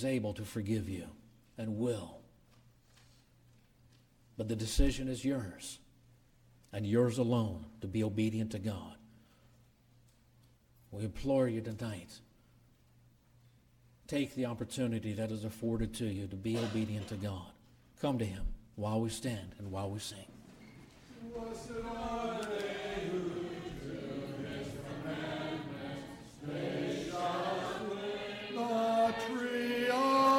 is able to forgive you and will. But the decision is yours, and yours alone, to be obedient to God. We implore you tonight, take the opportunity that is afforded to you to be obedient to God. Come to him while we stand and while we sing. Blessed are they